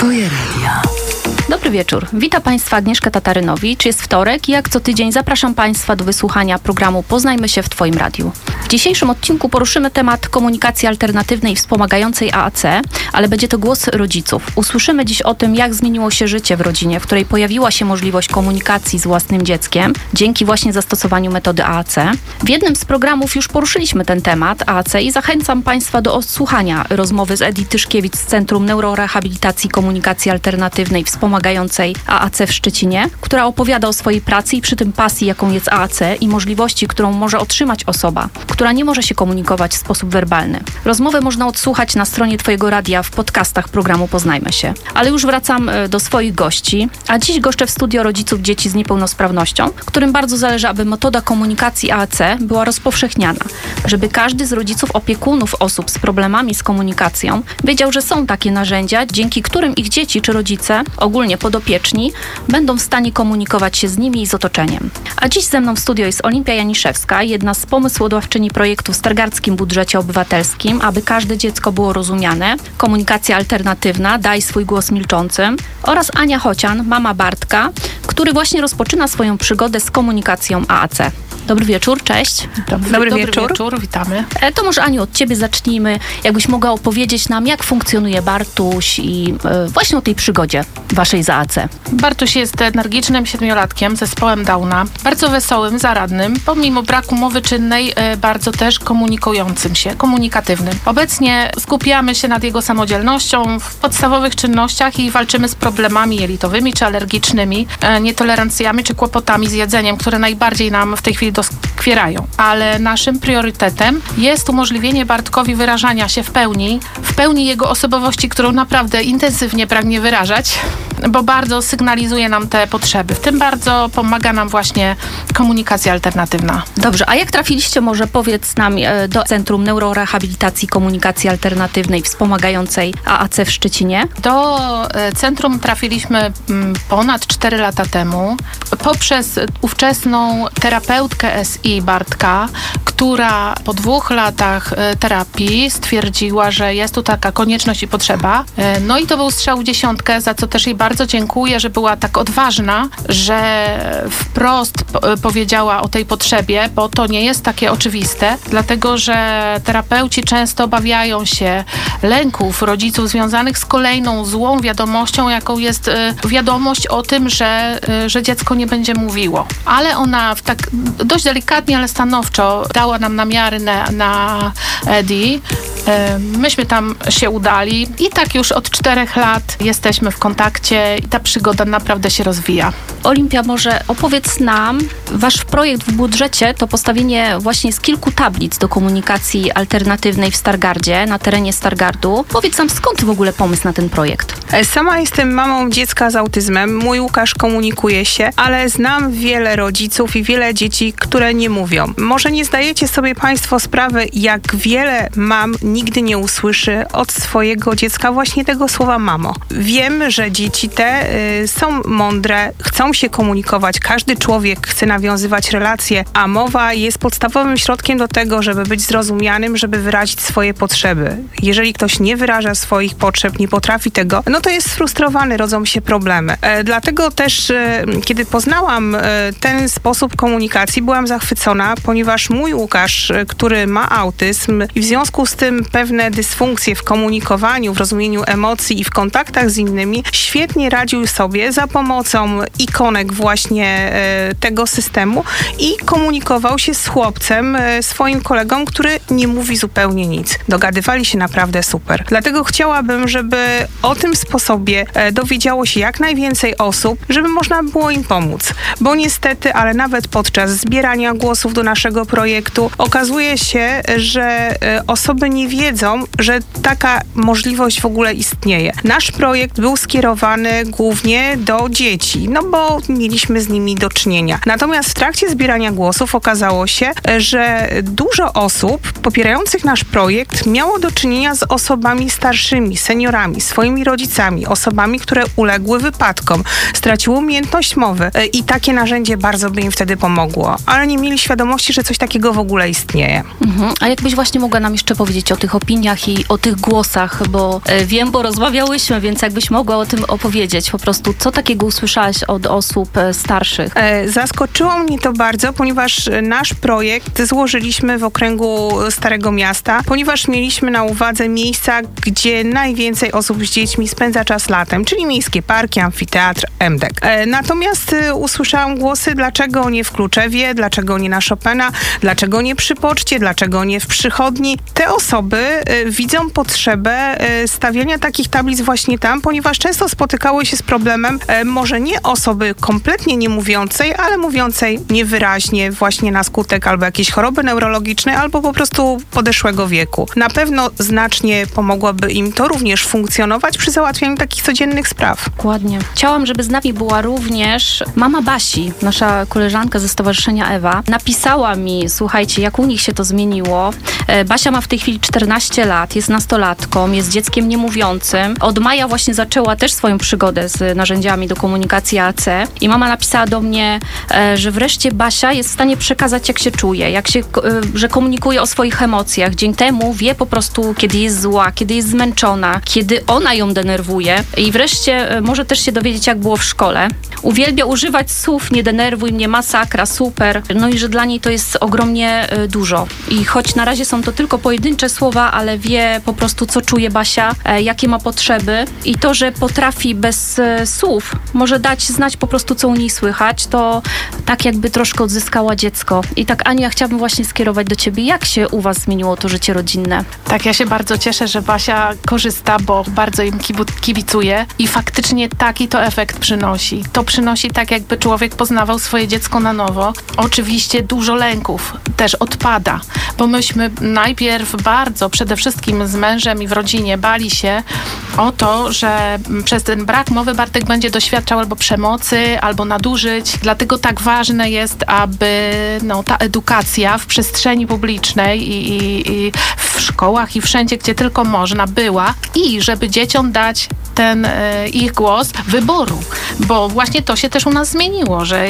Twoje radio. Dobry wieczór. Witam Państwa Agnieszka Tatarynowicz. Jest wtorek i jak co tydzień zapraszam Państwa do wysłuchania programu Poznajmy się w Twoim radiu. W dzisiejszym odcinku poruszymy temat komunikacji alternatywnej wspomagającej AAC, ale będzie to głos rodziców. Usłyszymy dziś o tym, jak zmieniło się życie w rodzinie, w której pojawiła się możliwość komunikacji z własnym dzieckiem dzięki właśnie zastosowaniu metody AAC. W jednym z programów już poruszyliśmy ten temat AAC i zachęcam Państwa do odsłuchania rozmowy z Edith Tyszkiewicz z Centrum Neurorehabilitacji Komunikacji Alternatywnej wspomagającej AAC w Szczecinie, która opowiada o swojej pracy i przy tym pasji, jaką jest AAC i możliwości, którą może otrzymać osoba, która nie może się komunikować w sposób werbalny. Rozmowę można odsłuchać na stronie Twojego radia w podcastach programu Poznajmy się. Ale już wracam do swoich gości, a dziś goszczę w studio rodziców dzieci z niepełnosprawnością, którym bardzo zależy, aby metoda komunikacji AAC była rozpowszechniana, żeby każdy z rodziców opiekunów osób z problemami z komunikacją wiedział, że są takie narzędzia, dzięki którym ich dzieci czy rodzice, ogólnie podopieczni, będą w stanie komunikować się z nimi i z otoczeniem. A dziś ze mną w studio jest Olimpia Janiszewska, jedna z pomysłodawczyni projektu w Stargardzkim Budżecie Obywatelskim, aby każde dziecko było rozumiane, komunikacja alternatywna, daj swój głos milczącym, oraz Ania Chocian, mama Bartka, który właśnie rozpoczyna swoją przygodę z komunikacją AAC. Dobry wieczór, cześć. Dobry wieczór, witamy. To może Aniu, od Ciebie zacznijmy. Jakbyś mogła opowiedzieć nam, jak funkcjonuje Bartuś i właśnie o tej przygodzie Waszej z AAC. Bartuś jest energicznym 7-latkiem z zespołem Downa, bardzo wesołym, zaradnym, pomimo braku mowy czynnej, bardzo też komunikującym się, komunikatywnym. Obecnie skupiamy się nad jego samodzielnością w podstawowych czynnościach i walczymy z problemami jelitowymi czy alergicznymi, nietolerancjami czy kłopotami z jedzeniem, które najbardziej nam w tej chwili doskwierają. Ale naszym priorytetem jest umożliwienie Bartkowi wyrażania się w pełni jego osobowości, którą naprawdę intensywnie pragnie wyrażać, bo bardzo sygnalizuje nam te potrzeby. W tym bardzo pomaga nam właśnie komunikacja alternatywna. Dobrze, a jak trafiliście, może powiedz nam, do Centrum Neurorehabilitacji Komunikacji Alternatywnej wspomagającej AAC w Szczecinie? Do centrum trafiliśmy ponad 4 lata temu poprzez ówczesną terapeutkę SI Bartka, która po 2 latach terapii stwierdziła, że jest tu taka konieczność i potrzeba. No i to był strzał w dziesiątkę, za co też jej bardzo dziękuję, że była tak odważna, że wprost powiedziała o tej potrzebie, bo to nie jest takie oczywiste, dlatego że terapeuci często obawiają się lęków rodziców związanych z kolejną złą wiadomością, jaką jest wiadomość o tym, że dziecko nie będzie mówiło. Ale ona tak dość delikatnie, ale stanowczo dała nam namiary na Edi. Myśmy tam się udali i tak już od 4 lat jesteśmy w kontakcie i ta przygoda naprawdę się rozwija. Olimpia, może opowiedz nam, wasz projekt w budżecie to postawienie właśnie z kilku tablic do komunikacji alternatywnej w Stargardzie, na terenie Stargardu. Powiedz nam, skąd w ogóle pomysł na ten projekt? Sama jestem mamą dziecka z autyzmem. Mój Łukasz komunikuje się, ale znam wiele rodziców i wiele dzieci, które nie mówią. Może nie zdajecie sobie Państwo sprawy, jak wiele mam nigdy nie usłyszy od swojego dziecka właśnie tego słowa mamo. Wiem, że dzieci te są mądre, chcą się komunikować. Każdy człowiek chce nawiązywać relacje, a mowa jest podstawowym środkiem do tego, żeby być zrozumianym, żeby wyrazić swoje potrzeby. Jeżeli ktoś nie wyraża swoich potrzeb, nie potrafi tego, no to jest sfrustrowany, rodzą się problemy. Dlatego też, kiedy poznałam ten sposób komunikacji, byłam zachwycona, ponieważ mój Łukasz, który ma autyzm i w związku z tym pewne dysfunkcje w komunikowaniu, w rozumieniu emocji i w kontaktach z innymi, świetnie radził sobie za pomocą ikonek właśnie tego systemu i komunikował się z chłopcem, swoim kolegą, który nie mówi zupełnie nic. Dogadywali się naprawdę super. Dlatego chciałabym, żeby o tym sposobie dowiedziało się jak najwięcej osób, żeby można było im pomóc. Bo niestety, ale nawet podczas zbierania głosów do naszego projektu okazuje się, że osoby nie wiedzą, że taka możliwość w ogóle istnieje. Nasz projekt był skierowany głównie do dzieci, no bo mieliśmy z nimi do czynienia. Natomiast w trakcie zbierania głosów okazało się, że dużo osób popierających nasz projekt miało do czynienia z osobami starszymi, seniorami, swoimi rodzicami, rodzicami, osobami, które uległy wypadkom, straciły umiejętność mowy i takie narzędzie bardzo by im wtedy pomogło, ale nie mieli świadomości, że coś takiego w ogóle istnieje. A jakbyś właśnie mogła nam jeszcze powiedzieć o tych opiniach i o tych głosach, bo wiem, bo rozmawiałyśmy, więc jakbyś mogła o tym opowiedzieć po prostu, co takiego usłyszałaś od osób starszych? Zaskoczyło mnie to bardzo, ponieważ nasz projekt złożyliśmy w okręgu Starego Miasta, ponieważ mieliśmy na uwadze miejsca, gdzie najwięcej osób z dziećmi spędza czas latem, czyli miejskie parki, amfiteatr, MDEK. Natomiast usłyszałam głosy, dlaczego nie w Kluczewie, dlaczego nie na Chopina, dlaczego nie przy poczcie, dlaczego nie w przychodni. Te osoby widzą potrzebę stawiania takich tablic właśnie tam, ponieważ często spotykały się z problemem może nie osoby kompletnie nie mówiącej, ale mówiącej niewyraźnie właśnie na skutek albo jakiejś choroby neurologicznej, albo po prostu podeszłego wieku. Na pewno znacznie pomogłoby im to również funkcjonować przy załatwianiu takich codziennych spraw. Dokładnie. Chciałam, żeby z nami była również mama Basi, nasza koleżanka ze Stowarzyszenia Ewa. Napisała mi, słuchajcie, jak u nich się to zmieniło. Basia ma w tej chwili 14 lat, jest nastolatką, jest dzieckiem niemówiącym. Od maja właśnie zaczęła też swoją przygodę z narzędziami do komunikacji AC i mama napisała do mnie, że wreszcie Basia jest w stanie przekazać, jak się czuje, że komunikuje o swoich emocjach. Dzięki temu wie po prostu, kiedy jest zła, kiedy jest zmęczona, kiedy ona ją denerwuje i wreszcie może też się dowiedzieć, jak było w szkole. Uwielbia używać słów, nie denerwuj mnie, masakra, super. No i że dla niej to jest ogromnie dużo. I choć na razie są to tylko pojedyncze słowa, ale wie po prostu, co czuje Basia, jakie ma potrzeby i to, że potrafi bez słów, może dać znać po prostu, co u niej słychać, to tak jakby troszkę odzyskała dziecko. I tak, Aniu, ja chciałabym właśnie skierować do ciebie, jak się u was zmieniło to życie rodzinne? Tak, ja się bardzo cieszę, że Basia korzysta, bo bardzo im kibicuje i faktycznie taki to efekt przynosi. To przynosi tak, jakby człowiek poznawał swoje dziecko na nowo. Oczywiście dużo lęków też odpada, bo myśmy najpierw bardzo, przede wszystkim z mężem i w rodzinie bali się o to, że przez ten brak mowy Bartek będzie doświadczał albo przemocy, albo nadużyć. Dlatego tak ważne jest, aby ta edukacja w przestrzeni publicznej i w szkołach i wszędzie, gdzie tylko można, była i żeby dzieciom dać ten ich głos wyboru, bo właśnie to się też u nas zmieniło, że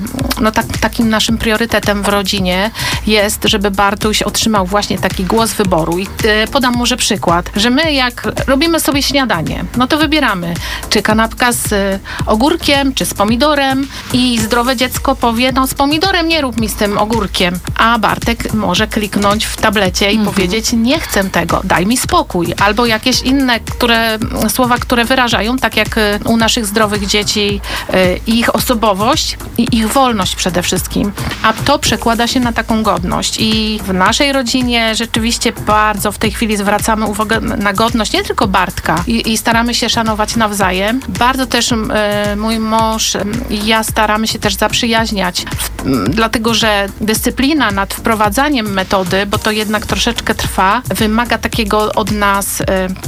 takim naszym priorytetem w rodzinie jest, żeby Bartuś otrzymał właśnie taki głos wyboru. I podam może przykład, że my jak robimy sobie śniadanie, no to wybieramy, czy kanapka z ogórkiem, czy z pomidorem i zdrowe dziecko powie, z pomidorem nie rób mi z tym ogórkiem, a Bartek może kliknąć w tablecie i powiedzieć, nie chcę tego, daj mi spokój, albo jakieś inne słowa, które wyrażają, tak jak u naszych zdrowych dzieci, ich osobowość i ich wolność przede wszystkim. A to przekłada się na taką godność. I w naszej rodzinie rzeczywiście bardzo w tej chwili zwracamy uwagę na godność nie tylko Bartka i staramy się szanować nawzajem. Bardzo też mój mąż i ja staramy się też zaprzyjaźniać, dlatego że dyscyplina nad wprowadzaniem metody, bo to jednak troszeczkę trwa, wymaga takiego od nas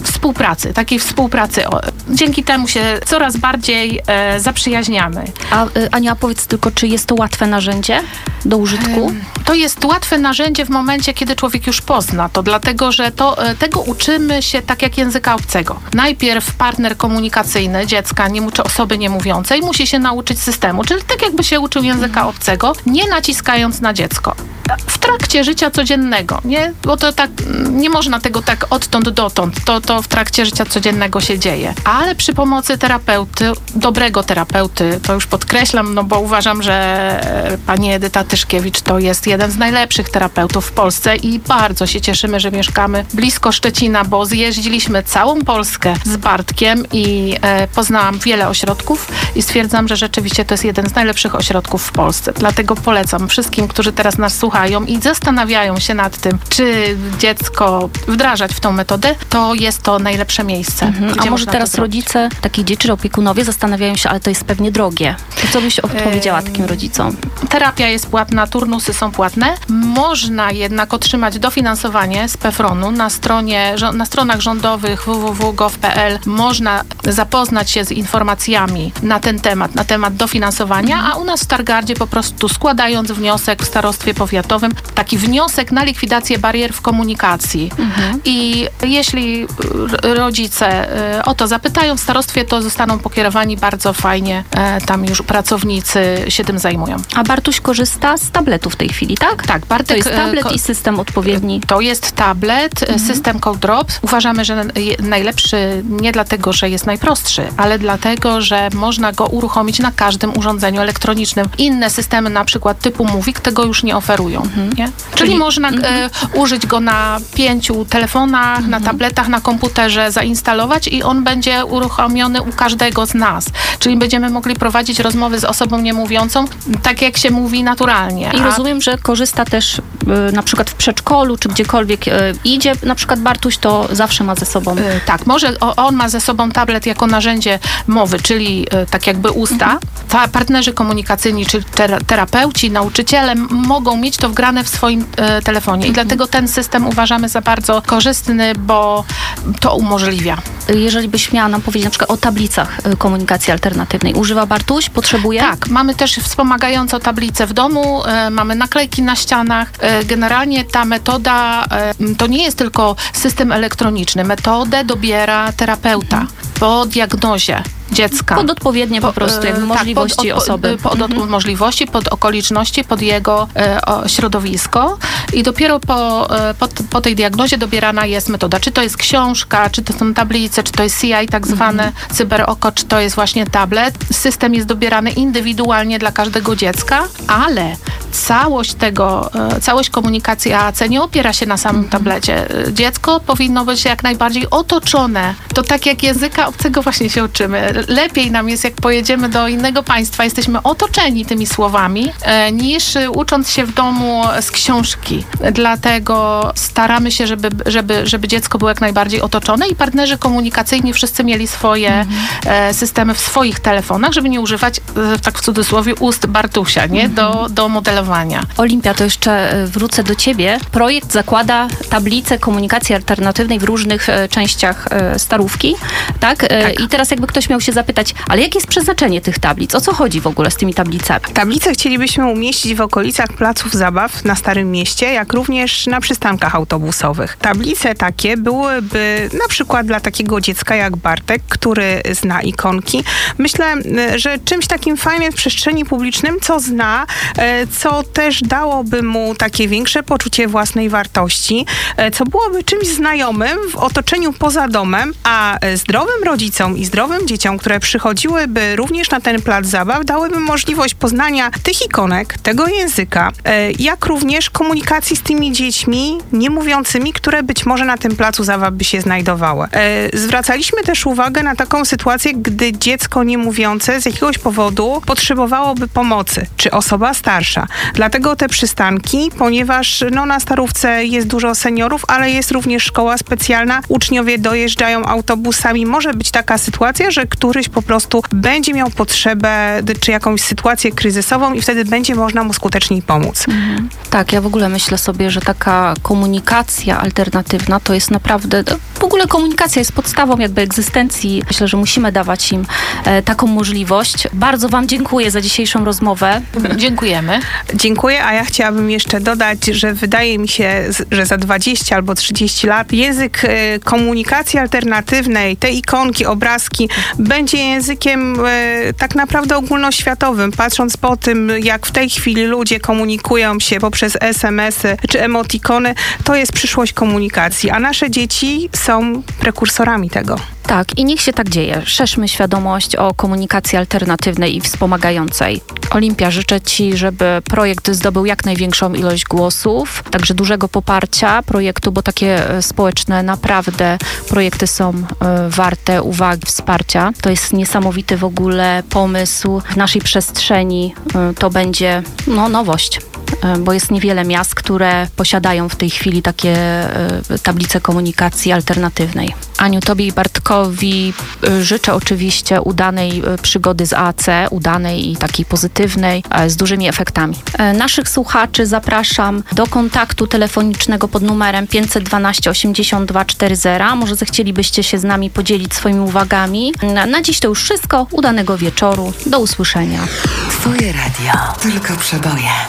takiej współpracy. Dzięki temu się coraz bardziej zaprzyjaźniamy. A Ania, powiedz tylko, czy jest to łatwe narzędzie do użytku? To jest łatwe narzędzie w momencie, kiedy człowiek już pozna to, dlatego że tego uczymy się tak jak języka obcego. Najpierw partner komunikacyjny dziecka, osoby niemówiącej, musi się nauczyć systemu, czyli tak jakby się uczył języka obcego, nie naciskając na dziecko. W trakcie życia codziennego, nie? Bo to tak, nie można tego tak odtąd dotąd, to w trakcie życia codziennego się dzieje. Ale przy pomocy terapeuty, dobrego terapeuty, to już podkreślam, bo uważam, że pani Edyta Tyszkiewicz to jest jeden z najlepszych terapeutów w Polsce i bardzo się cieszymy, że mieszkamy blisko Szczecina, bo zjeździliśmy całą Polskę z Bartkiem i poznałam wiele ośrodków i stwierdzam, że rzeczywiście to jest jeden z najlepszych ośrodków w Polsce. Dlatego polecam wszystkim, którzy teraz nas słuchają i zastanawiają się nad tym, czy dziecko wdrażać w tą metodę, to jest to najlepsze miejsce. A może teraz rodzice, takich dzieci, czy opiekunowie zastanawiają się, ale to jest pewnie drogie. To co byś odpowiedziała takim rodzicom? Terapia jest płatna, turnusy są płatne. Można jednak otrzymać dofinansowanie z PFRON-u na stronach rządowych www.gov.pl. Można zapoznać się z informacjami na ten temat, na temat dofinansowania, a u nas w Stargardzie po prostu składając wniosek w starostwie powiatowym, taki wniosek na likwidację barier w komunikacji. I jeśli rodzice o to zapytają w starostwie, to zostaną pokierowani bardzo fajnie. Tam już pracownicy się tym zajmują. A Bartuś korzysta z tabletu w tej chwili, tak? Tak, Bartek... To jest tablet i system odpowiedni. To jest tablet, system ColdDrops. Uważamy, że najlepszy nie dlatego, że jest najprostszy, ale dlatego, że można go uruchomić na każdym urządzeniu elektronicznym. Inne systemy, na przykład typu Movik, tego już nie oferują. Nie? Czyli można użyć go na 5 telefonach, na tabletach, na komputerze, zainstalować i on będzie uruchomiony u każdego z nas. Czyli będziemy mogli prowadzić rozmowy z osobą niemówiącą, tak jak się mówi naturalnie. I rozumiem, że korzysta też na przykład w przedszkolu, czy gdziekolwiek idzie, na przykład Bartuś, to zawsze ma ze sobą... Tak, może on ma ze sobą tablet jako narzędzie mowy, czyli tak jakby usta. Partnerzy komunikacyjni, czyli terapeuci, nauczyciele mogą mieć to wgrane w swoim telefonie i dlatego ten system uważamy za bardzo korzystny, bo to umożliwia. Jeżeli byś miała nam powiedzieć na przykład o tablicach komunikacji alternatywnej, używa Bartuś? Potrzebuje? Tak, mamy też wspomagającą tablicę w domu, mamy naklejki na ścianach. Generalnie ta metoda to nie jest tylko system elektroniczny. Metodę dobiera terapeuta po diagnozie dziecka. Pod odpowiednie po prostu jakby możliwości osoby. Pod możliwości, pod okoliczności, pod jego środowisko i dopiero po tej diagnozie dobierana jest metoda. Czy to jest książka, czy to są tablice, czy to jest CI tak zwane, cyberoko, czy to jest właśnie tablet. System jest dobierany indywidualnie dla każdego dziecka, ale całość komunikacji AAC nie opiera się na samym tablecie. Dziecko powinno być jak najbardziej otoczone. To tak jak języka obcego właśnie się uczymy. Lepiej nam jest, jak pojedziemy do innego państwa, jesteśmy otoczeni tymi słowami, niż ucząc się w domu z książki. Dlatego staramy się, żeby dziecko było jak najbardziej otoczone i partnerzy komunikacyjni wszyscy mieli swoje systemy w swoich telefonach, żeby nie używać, tak w cudzysłowie, ust Bartusia, nie? Do modelowania. Olimpia, to jeszcze wrócę do ciebie. Projekt zakłada tablicę komunikacji alternatywnej w różnych częściach Starówki, tak? Tak. I teraz jakby ktoś miał się zapytać, ale jakie jest przeznaczenie tych tablic? O co chodzi w ogóle z tymi tablicami? Tablice chcielibyśmy umieścić w okolicach placów zabaw na Starym Mieście, jak również na przystankach autobusowych. Tablice takie byłyby na przykład dla takiego dziecka jak Bartek, który zna ikonki. Myślę, że czymś takim fajnym w przestrzeni publicznym, co zna, co też dałoby mu takie większe poczucie własnej wartości, co byłoby czymś znajomym w otoczeniu poza domem, a zdrowym rodzicom i zdrowym dzieciom, które przychodziłyby również na ten plac zabaw, dałyby możliwość poznania tych ikonek, tego języka, jak również komunikacji z tymi dziećmi niemówiącymi, które być może na tym placu zabaw by się znajdowały. Zwracaliśmy też uwagę na taką sytuację, gdy dziecko niemówiące z jakiegoś powodu potrzebowałoby pomocy, czy osoba starsza. Dlatego te przystanki, ponieważ na Starówce jest dużo seniorów, ale jest również szkoła specjalna, uczniowie dojeżdżają autobusami. Może być taka sytuacja, że któryś po prostu będzie miał potrzebę, czy jakąś sytuację kryzysową i wtedy będzie można mu skuteczniej pomóc. Tak, ja w ogóle myślę sobie, że taka komunikacja alternatywna to jest naprawdę, w ogóle komunikacja jest podstawą jakby egzystencji. Myślę, że musimy dawać im taką możliwość. Bardzo wam dziękuję za dzisiejszą rozmowę. Dziękujemy. Dziękuję, a ja chciałabym jeszcze dodać, że wydaje mi się, że za 20 albo 30 lat język komunikacji alternatywnej, te ikonki, obrazki, będzie językiem tak naprawdę ogólnoświatowym. Patrząc po tym, jak w tej chwili ludzie komunikują się poprzez SMS-y czy emotikony, to jest przyszłość komunikacji, a nasze dzieci są prekursorami tego. Tak, i niech się tak dzieje. Szerzmy świadomość o komunikacji alternatywnej i wspomagającej. Olimpia, życzę Ci, żeby projekt zdobył jak największą ilość głosów, także dużego poparcia projektu, bo takie społeczne naprawdę projekty są warte uwagi, wsparcia. To jest niesamowity w ogóle pomysł w naszej przestrzeni. To będzie nowość. bo jest niewiele miast, które posiadają w tej chwili takie tablice komunikacji alternatywnej. Aniu, tobie i Bartkowi życzę oczywiście udanej przygody z AAC, udanej i takiej pozytywnej, z dużymi efektami. Naszych słuchaczy zapraszam do kontaktu telefonicznego pod numerem 512 82 40. Może zechcielibyście się z nami podzielić swoimi uwagami. Na dziś to już wszystko. Udanego wieczoru. Do usłyszenia. Twoje radio. Tylko przeboje.